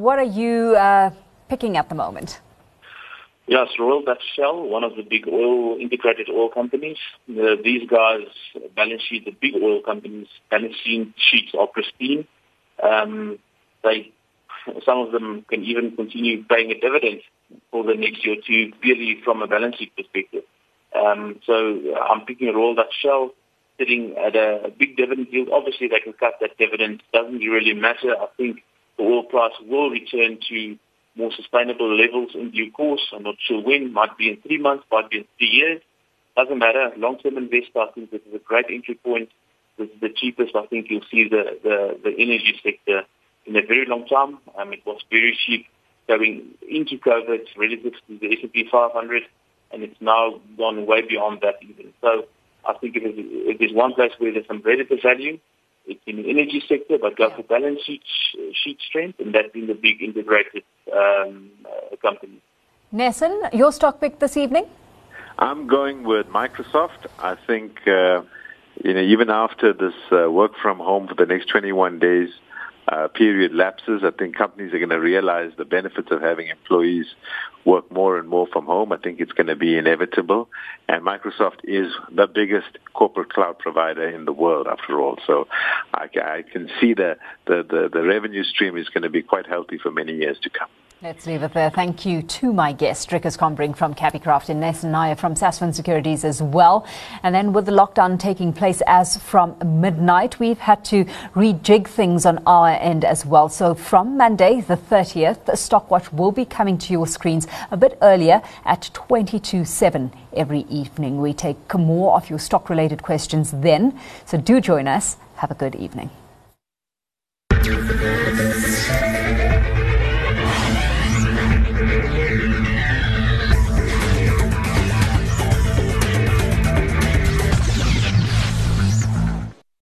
What are you picking at the moment? Yes, Royal Dutch Shell, one of the big integrated oil companies. These guys' balance sheet, the big oil companies' balance sheets are pristine. Some of them can even continue paying a dividend for the next year or two, purely from a balance sheet perspective. So I'm picking Royal Dutch Shell, sitting at a big dividend yield. Obviously, they can cut that dividend. Doesn't really matter. I think the oil price will return to more sustainable levels in due course. I'm not sure when. Might be in 3 months, might be in 3 years. Doesn't matter. Long-term investor, I think this is a great entry point. This is the cheapest. I think you'll see the energy sector in a very long time. It was very cheap going into COVID relative to the S&P 500, and it's now gone way beyond that even. So I think if there's one place where there's some relative value, it's in the energy sector, but go for balance sheet strength, and that's in the big integrated companies. Nelson, your stock pick this evening? I'm going with Microsoft. I think, even after this work from home for the next 21 days period lapses, I think companies are going to realize the benefits of having employees work more and more from home. I think it's going to be inevitable. And Microsoft is the biggest corporate cloud provider in the world, after all. So I can see the revenue stream is going to be quite healthy for many years to come. Let's leave it there. Thank you to my guest, Dricus Combring from Capicraft and Nelson Nair from Sasfin Securities as well. And then with the lockdown taking place as from midnight, we've had to rejig things on our end as well. So from Monday, the 30th, the Stockwatch will be coming to your screens a bit earlier at 22/7 every evening. We take more of your stock-related questions then. So do join us. Have a good evening.